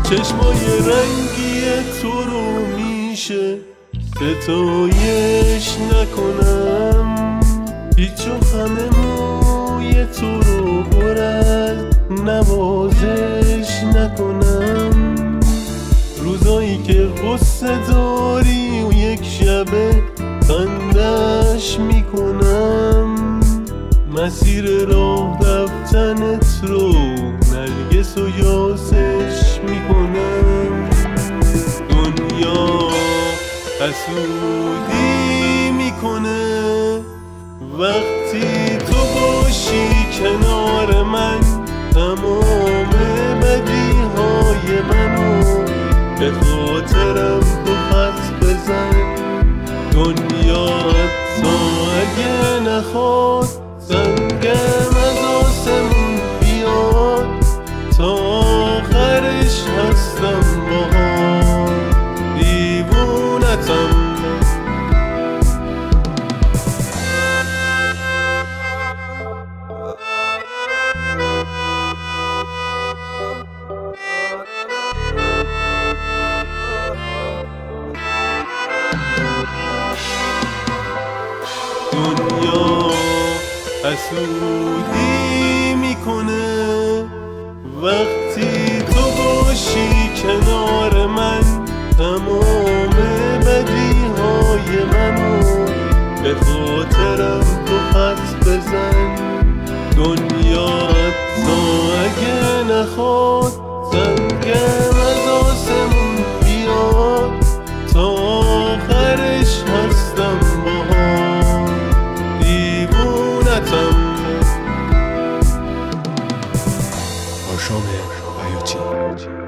چشمای رنگی تو رو میشه ستایش نکنم، هیچ و همه موی تو رو پر از نوازش نکنم. روزایی که غصه داری و یک شبه خندش میکنم، مسیر راه رفتنت رو نرگس و یاسش میکنم. دنیا حسودی میکنه وقتی تو باشی کنار من، تمام بدیهای منو به خاطرم تو خط بزن. دنیا حتی اگه نخواد سنگم از آسمون بیاد، تا آخرش هستم باهات، دیوونتم. دنیا حسودی میکنه وقتی تو باشی کنار من، تمام بدیهای منو به خاطرم تو خط بزن. دنیا حتی اگه نخواد سنگم از آسمون بیاد، تا آخرش هستم باهات، دیوونتم. آرشام بیاتی.